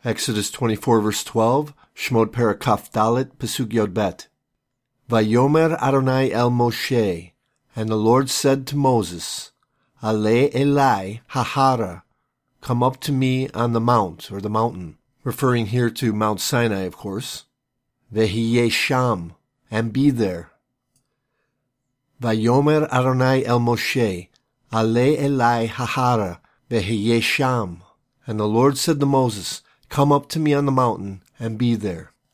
Exodus 24 verse 12, Shmot Parakaf Dalet, Pasuk Yod Bet. Vayomer Adonai el Moshe, and the Lord said to Moses, Ale Elai Hahara, come up to me on the mount, or the mountain, referring here to Mount Sinai, of course. Vehiye Sham, and be there. Vayomer Adonai el Moshe, Ale Elai Hahara, Vehiye Sham, and the Lord said to Moses, come up to me on the mountain, and be there.